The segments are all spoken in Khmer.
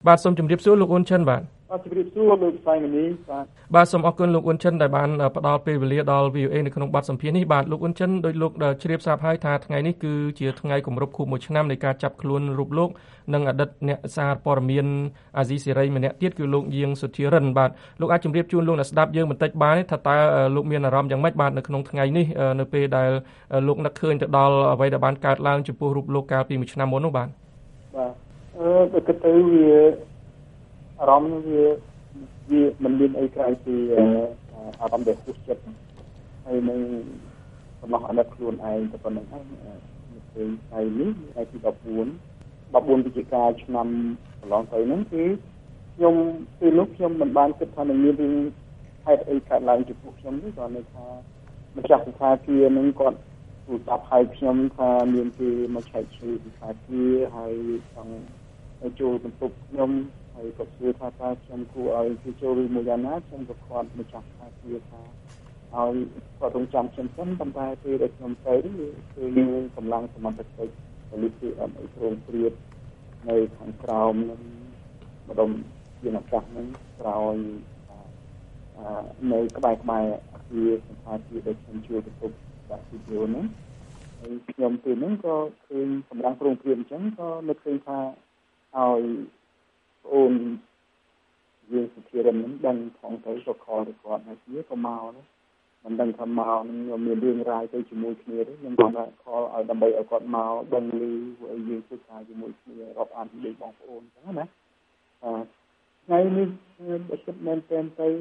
បាទសូមជម្រាបសួរលោកអ៊ុនឈិនបាទជម្រាបសួរលោកសាយមនីបាទសូមអរគុណលោកអ៊ុនឈិនដែលបានផ្ដល់ពេលវេលាដល់ VOA នៅក្នុងបទសម្ភាសន៍នេះបាទលោកអ៊ុនឈិនដោយលោកជ្រាបស្រាប់ហើយថាថ្ងៃនេះគឺជាថ្ងៃគម្រប់ខួប1ឆ្នាំនៃការចាប់ខ្លួនរូបលោកនិងអតីតអ្នកសារព័ត៌មានអាស៊ីសេរីម្នាក់ទៀតគឺលោកយាងសុធារិនបាទលោកអាចជម្រាបជូនលោកអ្នកស្ដាប់យើងបន្តិចបានទេថាតើលោកមានអារម្មណ៍យ៉ាងម៉េចបាទនៅក្នុងថ្ងៃនេះនៅពេលដែលលោកនឹកឃើញទៅដល់អ្វីដែលបានកើតឡើងចំពោះរូបលោកកាលពី1ឆ្នាំមុននោះបាទដូចទៅវាអារម្មណ៍វាមិនមានអីក្រៅពីអារម្មណ៍ដែលពុះចិត្តហើយនឹងសំណោះអាណិតខ្លួនឯងតែប៉ុណ្្នឹងហើយនៅថ្ងៃនេះថ្ងៃទី14វិច្ឆិកាឆ្នាំកន្លងទៅហ្នឹងគឺខ្ញុំពេលនោះខ្ញុំមិនបានគិតថានឹងមានរឿងហេតុអីកើតឡើងចំពោះខ្ញុំទេគ្រាន់តែថាម្ចាស់សង្ខាគារនឹងគាត់ទូរស័ព្ទឲ្យខ្ញុំថាមានគេមកឆែកឈើសង្ខាគារហើយចង់ចូលបន្ទប់ខ្ញុំហើយគាត់សួរថាតើខ្ញុំគួរឲ្យគេចូលឬមួយយ៉ាងណាខ្ញុំក៏គាត់ម្ចាស់សង្ខាគារថាឲ្យគាត់រងចាំខ្ញុំសិនប៉ុន្តែពេលដែលខ្ញុំទៅគឺមានកម្លាំងសមត្ថកិច្ចពលិសអត់ឲ្យព្រមព្រៀបនៅខាងក្រោមនឹងម្ដុំជាអាកាសនឹងក្រោយនៅក្បែរអគារសង្ខាគារដែលខ្ញុំជួលបន្ទប់ដាក់ទីយល់ហ្នឹងហើយខ្ញុំពេលហ្នឹងក៏ឃើញកម្លាំងព្រមព្រៀបអញ្ចឹងក៏នឹកឃើញថាឲ្យប្អូនយើងសុធារិនហ្នឹងដឹងផងទៅក៏ខលទៅគាត់ហើយគ្នាក៏មកណាមិនដឹងថាមកនឹងមានរឿងរ៉ាវទៅជាមួយគ្នាទេខ្ញុំគាត់ថាខលឲ្យដើម្បីឲ្យគាត់មកដឹងឮឲ្យយើងធ្វើការជាមួយគ្នារាប់អានពីបងប្អូនអញ្ចឹងណាថ្ងៃនេះបើគិតមែនទែនទៅ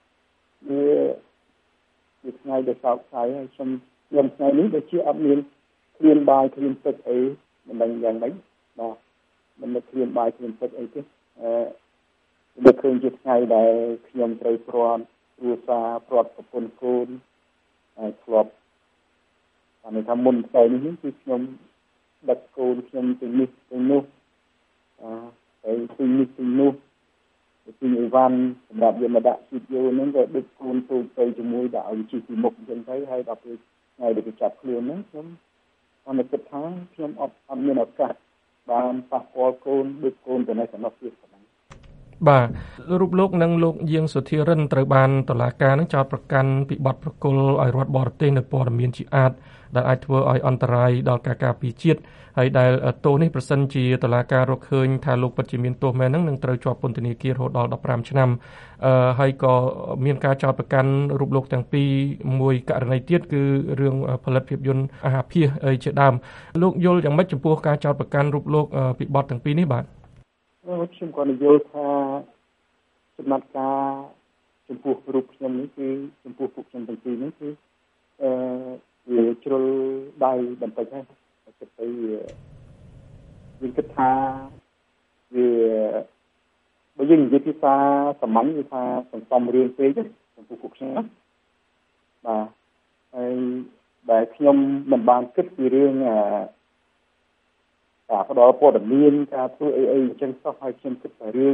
វាថ្ងៃដែលសោកស្ដាយហើយខ្ញុំថ្ងៃនេះដូចជាអត់មានគ្រាមបាយគ្រាមទឹកអីមិនដឹងយ៉ាងម៉េចបាទមិននឹកគ្រាមបាយគ្រាមទឹកអីទេវាឃើញជាថ្ងៃដែលខ្ញុំត្រូវព្រាត់គ្រួសារព្រាត់ប្រពន្ធកូនហើយធ្លាប់តាមថាមុនថ្ងៃនេះគឺខ្ញុំដឹកកូនខ្ញុំទៅនេះទៅនោះហើយទៅនេះទៅនោះពីអីវ៉ាន់សម្រាប់យកមកដាក់ជីវហ្នឹងក៏ដឹកកូនទៅជាមួយដាក់ឲ្យជីពីមុខអញ្ចឹងទៅហើយដល់ពេលថ្ងៃដែលគេចាប់ខ្លួនហ្នឹងខ្ញុំអត់គិតថាខ្ញុំអត់មានឱកាសបានប៉ះពាល់កូនដឹកកូនទៅនៅក្នុងទៀតបាទរូបលោកនិងលោកយាងសុធារិនត្រូវបានតុលាការនឹងចោទប្រកាន់ពីបទប្រគល់ឲ្យរដ្ឋបរទេសនៅព័ត៌មានជាអាតដែលអាចធ្វើឲ្យអន្តរាយដល់ការការពារជាតិហើយដែលទោសនេះប្រសិនជាតុលាការរកឃើញថាលោកពិតជាមានទោសមែននឹងត្រូវជាប់ពន្ធនាគាររហូតដល់15ឆ្នាំហើយក៏មានការចោទប្រកាន់រូបលោកទាំងពីរមួយករណីទៀតគឺរឿងផលិតភាពយន្តអាហារភាសជាដើមលោកយល់យ៉ាងម៉េចចំពោះការចោទប្រកាន់រូបលោកពីបទទាំងពីរនេះបាទខ្ញុំក៏និយាយថាចំណាត់ការចំពោះរូបខ្ញុំនេះគឺចំពោះពួកខ្ញុំទាំងពីរនេះគឺវាជ្រុលដៃបន្តិចហើយគិតទៅយើងគិតថាវាបើយើងនិយាយពីភាសាសាមញ្ញគឺថាសន្សំរឿងពេកចំពោះពួកខ្ញុំបាទហើយដែលខ្ញុំមិនបានគិតពីរឿងការផ្ដល់ព័ត៌មានការធ្វើអីអញ្ចឹងសោះហើយខ្ញុំគិតតែរឿង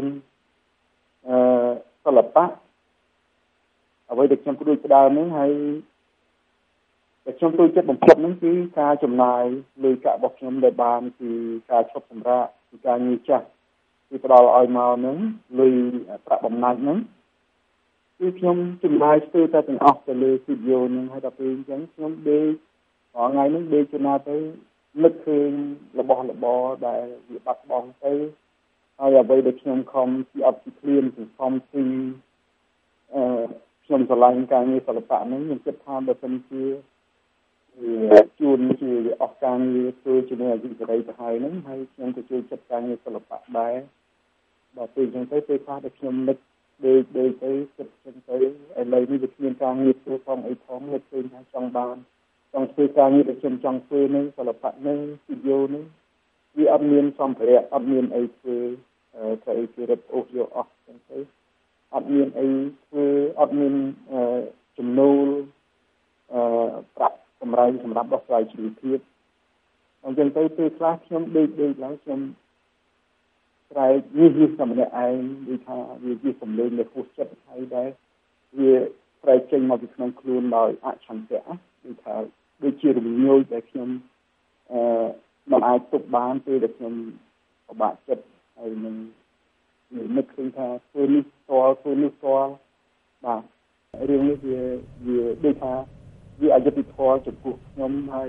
សិល្បៈអ្វីដែលខ្ញុំផ្ដួចផ្ដើមហ្នឹងហើយតែខ្ញុំចូលចិត្តបំផុតហ្នឹងគឺការចំណាយលុយកាក់របស់ខ្ញុំដែលបានពីការឈប់សម្រាកពីការងារចាស់គឺផ្ដល់ឲ្យមកហ្នឹងលុយប្រាក់បំណាច់ហ្នឹងគឺខ្ញុំចំណាយស្ទើរតែទាំងអស់ទៅលើវីដេអូហ្នឹងហើយដល់ពេលអញ្ចឹងខ្ញុំដេករាល់ថ្ងៃហ្នឹងដេកចំណាយទៅនឹកឃើញរបស់របរដែលវាបាត់បង់ទៅហើយអ្វីដែលខ្ញុំខំពីអត់ពីគ្លៀនសន្សំពីខ្ញុំឆ្លងការងារសិល្បៈហ្នឹងខ្ញុំគិតថាបើសិនជាជួនជាអស់ការងារធ្វើជាមួយអាជីវកម្មទៅហើយហ្នឹងហើយខ្ញុំក៏ជួយចិត្តការងារសិល្បៈដែរដល់ពេលអញ្ចឹងទៅពេលខ្លះដែលខ្ញុំនឹកដេកទៅគិតអញ្ចឹងទៅឥឡូវនេះវាគ្មានការងារធ្វើផងអីផងនឹកឃើញថាចង់ធ្វើការងារដែលខ្ញុំចង់ធ្វើនឹងសិល្បៈនឹងវីដេអូនឹងវាអត់មានសម្ភារៈអត់មានអីធ្វើត្រូវគេរឹបអូសយកអស់ចឹងទៅអត់មានអីធ្វើអត់មានចំណូលប្រាក់កម្រៃសម្រាប់ដោះស្រាយជីវភាពអញ្ចឹងទៅពេលខ្លះខ្ញុំដេកឡើងខ្ញុំស្រែកនេះតែម្នាក់ឯងដូចថាវាជាសម្លេងដែលហួសចិត្តហើយដែរវាស្រែកចេញមកពីក្នុងខ្លួនដោយអឆន្ទៈដូចថាដូចជារំញោចដែលខ្ញុំមិនអាចទប់បានពេលដែលខ្ញុំពិបាកចិត្តហើយនឹងថាធ្វើនេះស្ទាល់ធ្វើនេះស្ទាល់បាទរឿងនេះវាដូចថាវាអយុត្តិធម៌ចំពោះខ្ញុំហើយ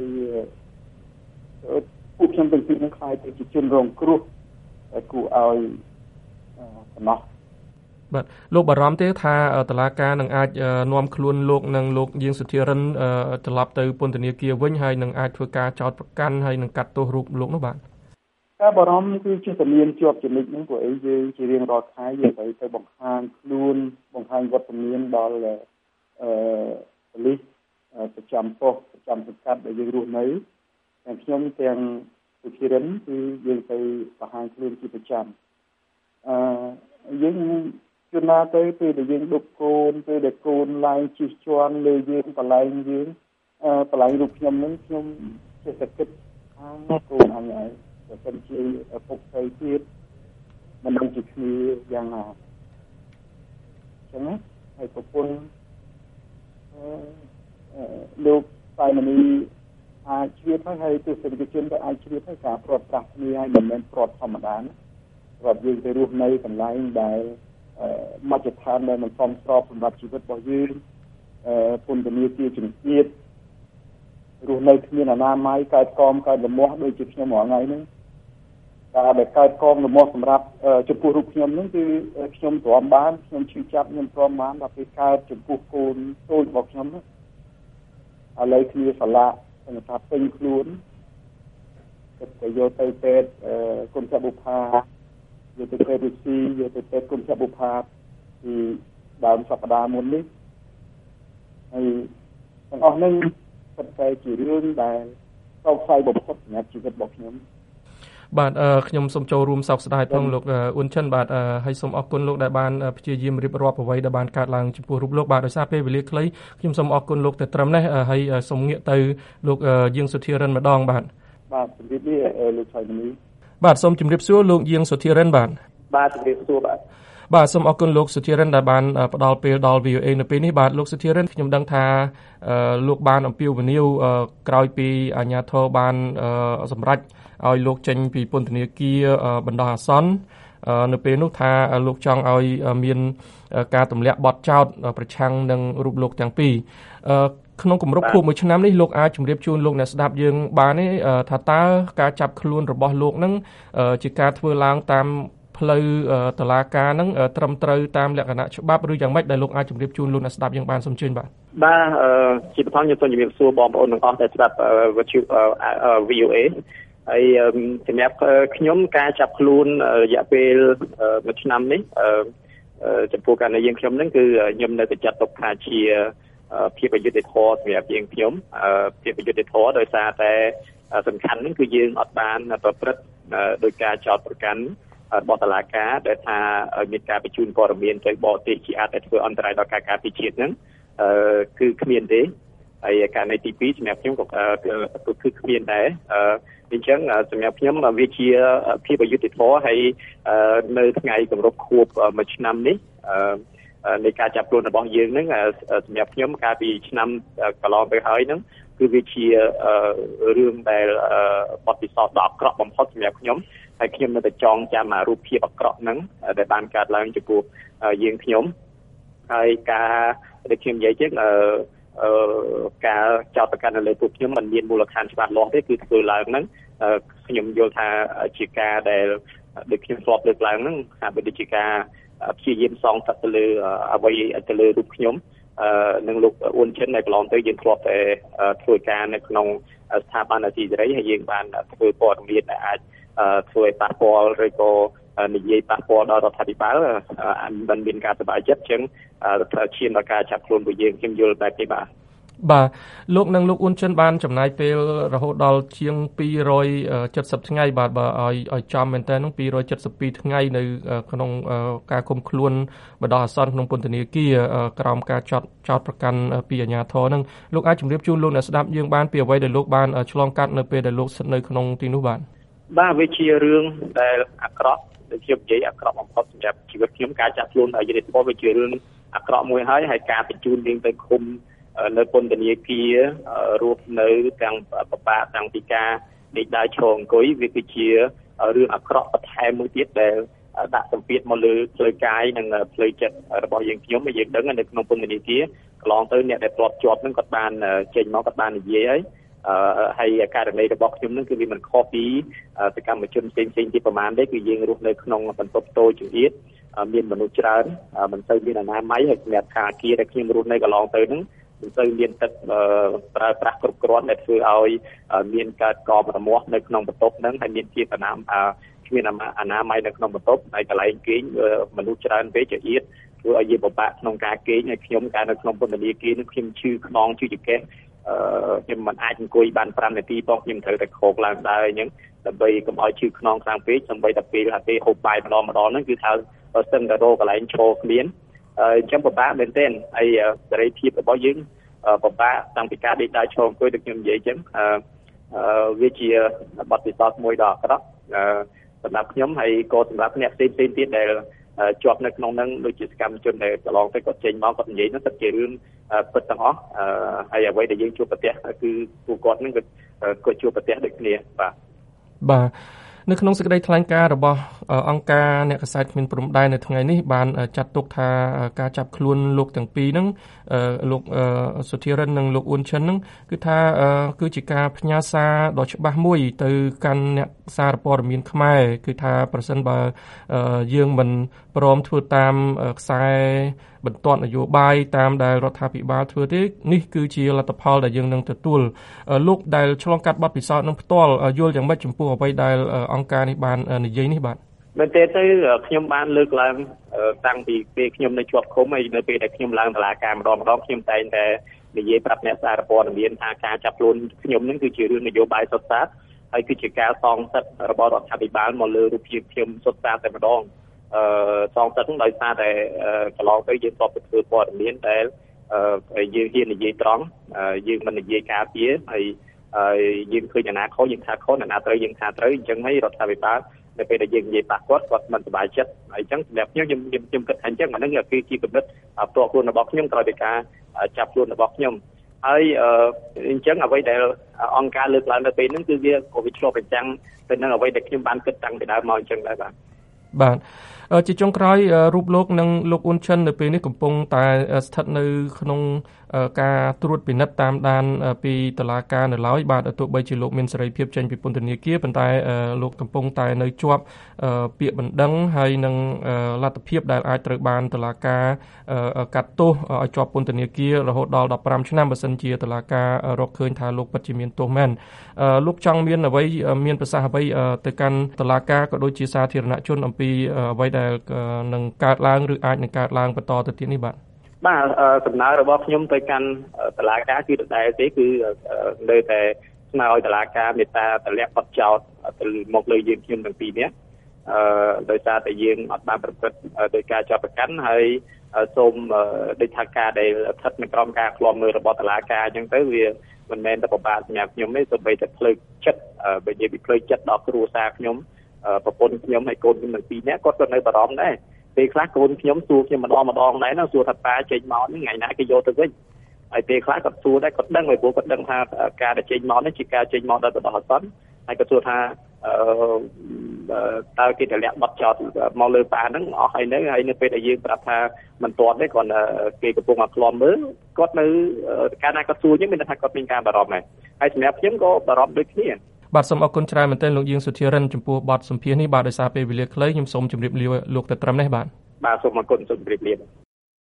ពួកខ្ញុំទាំងពីរនឹងខ្លាយទៅជាជនរងគ្រោះគួរឲ្យសំណោះបាទលោកបារម្ភទេថាតុលាការនឹងអាចនាំខ្លួនលោកនិងលោកយាងសុធារិនត្រឡប់ទៅពន្ធនាគារវិញហើយនឹងអាចធ្វើការចោទប្រកាន់ហើយនឹងកាត់ទោសរូបលោកនោះបាទការបារម្ភគឺជាជំនាញជាប់ចំណិចហ្នឹងព្រោះអីយើងជារៀងរាល់ខែយើងទៅបង្ហាញខ្លួនបង្ហាញវត្តមានដល់ប៉ូលីសប្រចាំប៉ុស្តិ៍ប្រចាំសង្កាត់ដែលយើងរស់នៅទាំងខ្ញុំទាំងសុធារិនគឺយើងទៅបង្ហាញខ្លួនជាប្រចាំយើងជួនណាទៅពេលដែលយើងដុកកូនពេលដែលកូនឡើងជិះជាន់លើយើងបលែងយើងបលែងរូបខ្ញុំហ្នឹងខ្ញុំចេះតែគិតថាកូនអញហើយតែសិនជាឪពុកទៅទៀតមិនដឹងជាគ្នាយ៉ាងណាចឹងណាហើយប្រពន្ធលោកតែមនីអាចជ្រាបហើយទស្សនិកជនក៏អាចជ្រាបហើយការព្រាត់ប្រាសគ្នាហើយមិនមែនព្រាត់ធម្មតាណាព្រោះយើងទៅរស់នៅកន្លែងដែលមជ្ឈដ្ឋានដែលមិនសមស្របសម្រាប់ជីវិតរបស់យើងពន្ធនាគារជំនឿរស់នៅគ្មានអនាម័យកើតកមកើតលំមាស់ដូចជាខ្ញុំរាល់ថ្ងៃហ្នឹងការដែលកើតកមលំមាស់សម្រាប់ចំពោះរូបខ្ញុំហ្នឹងគឺខ្ញុំទ្រាំបានខ្ញុំឈឺចាប់ខ្ញុំទ្រាំបានដល់ពេលកើតចំពោះកូនតូចរបស់ខ្ញុំហ្នឹងឥឡូវគ្នាសាឡាខ្ញុំថាពេញខ្លួនទៅយកទៅពេទ្យគុណចបុផាយកទៅពេទ្យរុស្ស៊ីយកទៅពេទ្យគុណចបុផាពីដើមសប្តាហ៍មុននេះហើយទាំងអស់ហ្នឹងពិតតែជារឿងដែលសោកស្ដាយបំផុតសម្រាប់ជីវិតរបស់ខ្ញុំបាទខ្ញុំសូមចូលរួមសោកស្ដាយផងលោកអ៊ុនឈិនបាទហើយសូមអរគុណលោកដែលបានព្យាយាមរៀបរាប់អ្វីដែលបានកើតឡើងចំពោះរូបលោកបាទដោយសារពេលវេលាខ្លីខ្ញុំសូមអរគុណលោកតែត្រឹមនេះហើយសូមងាកទៅលោកយាងសុធារិនម្ដងបាទជំរាបលាលោកឆៃមនីបាទសូមជម្រាបសួរលោកយាងសុធារិនបាទជំរាបសួរបាទសូមអរគុណលោកសុធារិនដែលបានផ្ដល់ពេលដល់ VOA នៅពេលនេះបាទលោកសុធារិនខ្ញុំដឹងថាលោកបានអំពាវនាវក្រោយពីអាជ្ញាធរបានសម្រេចឲ្យលោកចេញពីពន្ធនាគារបណ្ដោះអាសន្ននៅពេលនោះថាលោកចង់ឲ្យមានការទម្លាក់បទចោទប្រឆាំងនឹងរូបលោកទាំងពីរក្នុងគម្រប់ខួប1ឆ្នាំនេះលោកអាចជម្រាបជូនលោកអ្នកស្ដាប់យើងបានទេថាតើការចាប់ខ្លួនរបស់លោកនឹងជាការធ្វើឡើងតាមផ្លូវតុលាការនឹងត្រឹមត្រូវតាមលក្ខណៈច្បាប់ឬយ៉ាងម៉េចដែលលោកអាចជម្រាបជូនលោកអ្នកស្ដាប់យើងបានសូមជឿនបាទជាបឋមខ្ញុំសូមជម្រាបសួរបងប្អូនទាំងអស់ដែលស្ដាប់វិទ្យុ VOA ហើយសម្រាប់ខ្ញុំការចាប់ខ្លួនរយៈពេល1ឆ្នាំនេះចំពោះករណីយើងខ្ញុំហ្នឹងគឺខ្ញុំនៅតែចាត់ទុកថាជាភាពអយុត្តិធម៌សម្រាប់យើងខ្ញុំភាពអយុត្តិធម៌ដោយសារតែសំខាន់ហ្នឹងគឺយើងអត់បានប្រព្រឹត្តដោយការចោទប្រកាន់របស់តុលាការដែលថាមានការបញ្ជូនព័ត៌មានទៅបរទេសជាអាចធ្វើអន្តរាយដល់ការការពារជាតិហ្នឹងគឺគ្មានទេហើយករណីទី2សម្រាប់ខ្ញុំក៏គឺគ្មានដែរអញ្ចឹងសម្រាប់ខ្ញុំវាជាភាពអយុត្តិធម៌ហើយនៅថ្ងៃគម្រប់ខួប1ឆ្នាំនេះនៃការចាប់ខ្លួនរបស់យើងហ្នឹងសម្រាប់ខ្ញុំកាលពីឆ្នាំកន្លងទៅហើយហ្នឹងគឺវាជារឿងដែលបទពិសោធន៍ដ៏អាក្រក់បំផុតសម្រាប់ខ្ញុំហើយខ្ញុំនៅតែចងចាំរូបភាពអាក្រក់ហ្នឹងដែលបានកើតឡើងចំពោះយើងខ្ញុំហើយការដែលខ្ញុំនិយាយចឹងការចោទប្រកាន់លើពួកខ្ញុំមិនមានមូលដ្ឋានច្បាស់លាស់ទេគឺធ្វើឡើងហ្នឹងខ្ញុំយល់ថាជាការដែលដូចខ្ញុំធ្លាប់លើកឡើងហ្នឹងហាក់បីដូចជាការព្យាយាមសងសឹកទៅលើអ្វីទៅលើរូបខ្ញុំនិងលោកអ៊ុនឈិននៅកន្លងទៅយើងធ្លាប់តែធ្វើការនៅក្នុងស្ថាប័នអាស៊ីសេរីហើយយើងបានធ្វើព័ត៌មានដែលអាចធ្វើឲ្យប៉ះពាល់ឬក៏និយាយប៉ះពាល់ដល់រដ្ឋាភិបាលមិនមានការសប្បាយចិត្តអញ្ចឹងឈានដល់ការចាប់ខ្លួនរបស់យើងខ្ញុំយល់បែបនេះបាទលោកនិងលោកអ៊ុនឈិនបានចំណាយពេលរហូតដល់ជាង270ថ្ងៃបាទបើឲ្យចំមែនតើនោះ272ថ្ងៃនៅក្នុងការឃុំខ្លួនបណ្ដោះអាសន្នក្នុងពន្ធនាគារក្រោមការចោទប្រកាន់ពីអាជ្ញាធរនឹងលោកអាចជម្រាបជូនលោកអ្នកស្ដាប់យើងបានពីអ្វីដែលលោកបានឆ្លងកាត់នៅពេលដែលលោកស្ថិតនៅក្នុងទីនោះបាទវាជារឿងដែលអាក្រក់ដែលខ្ញុំនិយាយអាក្រក់បំផុតសម្រាប់ជីវិតខ្ញុំការចាប់ខ្លួនយុត្តិធម៌វាជារឿងអាក្រក់មួយហើយការបញ្ជូនយើងទៅឃុំនៅពន្ធនាគាររស់នៅទាំងបបាក់ទាំងពីការដេកដើរឈរអង្គុយវាគឺជារឿងអាក្រក់បន្ថែមមួយទៀតដែលដាក់សម្ពាធមកលើផ្លូវកាយនិងផ្លូវចិត្តរបស់យើងខ្ញុំយើងដឹងនៅក្នុងពន្ធនាគារកន្លងទៅអ្នកដែលធ្លាប់ជាប់ហ្នឹងគាត់បានចេញមកគាត់បាននិយាយហើយករណីរបស់ខ្ញុំហ្នឹងគឺវាមិនខុសពីសកម្មជនផ្សេងទៀតប្រហែលទេគឺយើងរស់នៅក្នុងបន្ទប់តូចចង្អៀតមានមនុស្សច្រើនមិនសូវមានអនាម័យហើយសម្រាប់ការគារដែលខ្ញុំរស់នៅកន្លងទៅហ្នឹងមិនសូវមានទឹកប្រើប្រាស់គ្រប់គ្រាន់ដែលធ្វើឲ្យមានកើតកករមាស់នៅក្នុងបន្ទប់ហ្នឹងហើយមានជាអនាម័យនៅក្នុងបន្ទប់ហើយកន្លែងគេងមនុស្សច្រើនពេកចង្អៀតធ្វើឲ្យយើងពិបាកក្នុងការគេងហើយខ្ញុំកាលនៅក្នុងពន្ធនាគារនេះខ្ញុំឈឺខ្នងឈឺចង្កេះខ្ញុំមិនអាចអង្គុយបាន5នាទីផងខ្ញុំត្រូវតែខកឡើងដើរអញ្ចឹងដើម្បីកុំឲ្យឈឺខ្នងខ្លាំងពេកដើម្បីតែពេលហូបបាយម្ដងហ្នឹងគឺថាស្ទឹងតែរកកន្លែងឈរគ្មានអញ្ចឹងពិបាកមែនទែនហើយសេរីភាពរបស់យើងពិបាកតាំងពីការដេកដើរឈរអង្គុយដូចខ្ញុំនិយាយអញ្ចឹងវាជាបទពិសោធន៍មួយដ៏អាក្រក់សម្រាប់ខ្ញុំហើយក៏សម្រាប់អ្នកផ្សេងទៀតដែលជាប់នៅក្នុងហ្នឹងដូចជាសកម្មជនដែលកន្លងទៅគាត់ចេញមកគាត់និយាយហ្នឹងគាត់ជារឿងពិតទាំងអស់ហើយអ្វីដែលយើងជួបប្រទះគឺពួកគាត់ហ្នឹងគាត់ជួបប្រទះដូចគ្នាបាទនៅក្នុងសេចក្តីថ្លែងការណ៍របស់អង្គការអ្នកកាសែតគ្មានព្រំដែននៅថ្ងៃនេះបានចាត់ទុកថាការចាប់ខ្លួនលោកទាំងពីរហ្នឹងលោកសុធិរិននិងលោកអ៊ុនឈិនហ្នឹងគឺថាគឺជាការផ្ញើសារដ៏ច្បាស់មួយទៅកាន់អ្នកសារព័ត៌មានខ្មែរគឺថាប្រសិនបើយើងមិនព្រមធ្វើតាមខ្សែបន្ទាត់នយោបាយតាមដែលរដ្ឋាភិបាលធ្វើទេនេះគឺជាលទ្ធផលដែលយើងនឹងទទួលលោកដែលឆ្លងកាត់បទពិសោធន៍នឹងផ្ទាល់យល់យ៉ាងម៉េចចំពោះអ្វីដែលអង្គការនេះបាននិយាយនេះបាទមែនទេទៅខ្ញុំបានលើកឡើងតាំងពីពេលខ្ញុំនៅជាប់ឃុំហើយនៅពេលដែលខ្ញុំឡើងតុលាការម្ដងខ្ញុំតែងតែនិយាយប្រាប់អ្នកសារព័ត៌មានថាការចាប់ខ្លួនខ្ញុំនឹងគឺជារឿងនយោបាយសុទ្ធសាធហើយគឺជាការសងសិទ្ធិរបស់រដ្ឋាភិបាលមកលើរូបភាពខ្ញុំសុទ្ធសាធតែម្ដងសងសិទ្ធិដោយសារតែកន្លងទៅយើងក៏ធ្វើព័ត៌មានដែលយើងហ៊ាននិយាយត្រង់យើងមិននិយាយការពារហើយយើងឃើញអាណាខុសយើងថាខុសអាណាត្រូវយើងថាត្រូវអញ្ចឹងហើយរដ្ឋាភិបាលនៅពេលដែលយើងនិយាយប៉ះគាត់មិនសប្បាយចិត្តហើយអញ្ចឹងសម្រាប់ខ្ញុំគិតថាអញ្ចឹងអានឹងគឺជាគំនិតផ្ទាល់ខ្លួនរបស់ខ្ញុំក្រោយពីការចាប់ខ្លួនរបស់ខ្ញុំហើយអញ្ចឹងអ្វីដែលអង្គការលើកឡើងនៅពេលហ្នឹងគឺវាក៏វាឆ្លុះបញ្ចាំងទៅនឹងអ្វីដែលខ្ញុំបានគិតតាំងពីដើមមកអញ្ចឹងដែរបាទជាចុងក្រោយរូបលោកនិងលោកអ៊ុនឈិននៅពេលនេះកំពុងតែស្ថិតនៅក្នុងការត្រួតពិនិត្យតាមដានពីតុលាការនៅឡើយបាទទោះបីជាលោកមានសេរីភាពចេញពីពន្ធនាគារប៉ុន្តែលោកកំពុងតែនៅជាប់ពាក្យបណ្ដឹងហើយនឹងលទ្ធភាពដែលអាចត្រូវបានតុលាការកាត់ទោសឲ្យជាប់ពន្ធនាគាររហូតដល់15ឆ្នាំបើសិនជាតុលាការរកឃើញថាលោកពិតជាមានទោសមែនលោកចង់មានអ្វីមានប្រសាសន៍អ្វីទៅកាន់តុលាការក៏ដូចជាសាធារណជនអំពីអ្វីដែលនឹងកើតឡើងឬអាចនឹងកើតឡើងបន្តទៅទៀតនេះបាទសំណើរបស់ខ្ញុំទៅកាន់តុលាការគឺដដែលទេគឺនៅតែស្នើឲ្យតុលាការមេត្តាទម្លាក់បទចោទទៅមកលើយើងខ្ញុំទាំងពីរនាក់ដោយសារតែយើងអត់បានប្រព្រឹត្តដោយការចាប់ប្រកាន់ហើយសូមដូចថាការដែលស្ថិតនៅក្រោមការឃ្លាំមើលរបស់តុលាការអញ្ចឹងទៅវាមិនមែនតែពិបាកសម្រាប់ខ្ញុំទេសូម្បីតែផ្លូវចិត្តបើនិយាយពីផ្លូវចិត្តដល់គ្រួសារខ្ញុំប្រពន្ធខ្ញុំហើយកូនខ្ញុំទាំងពីរនាក់គាត់ក៏នៅបារម្ភដែរពេលខ្លះកូនខ្ញុំសួរខ្ញុំម្ដងដែរណាសួរថាប៉ាចេញមកនេះថ្ងៃណាគេយកទៅវិញហើយពេលខ្លះគាត់សួរដែរគាត់ដឹងហើយព្រោះគាត់ដឹងថាការដែលចេញមកនេះជាការចេញមកដោយបណ្ដោះអាសន្នហើយគាត់សួរថាតើគេតម្លាក់បទចោទមកលើប៉ាហ្នឹងអស់ហើយនៅពេលដែលយើងប្រាប់ថាមិនទាន់ទេគាត់គេកំពុងតែឃ្លាំមើលគាត់នៅកាលណាគាត់សួរអញ្ចឹងមានន័យថាគាត់មានការបារម្ភដែរហើយសម្រាប់ខ្ញុំក៏បារម្ភដូចគ្នាបាទសូមអរគុណច្រើនមែនទែនលោកយាងសុធិរិនចំពោះបទសម្ភាសន៍នេះបាទដោយសារពេលវេលាខ្លីខ្ញុំសូមជម្រាបលាលោកទៅត្រឹមនេះបាទសូមអរគុណសូមជម្រាបលា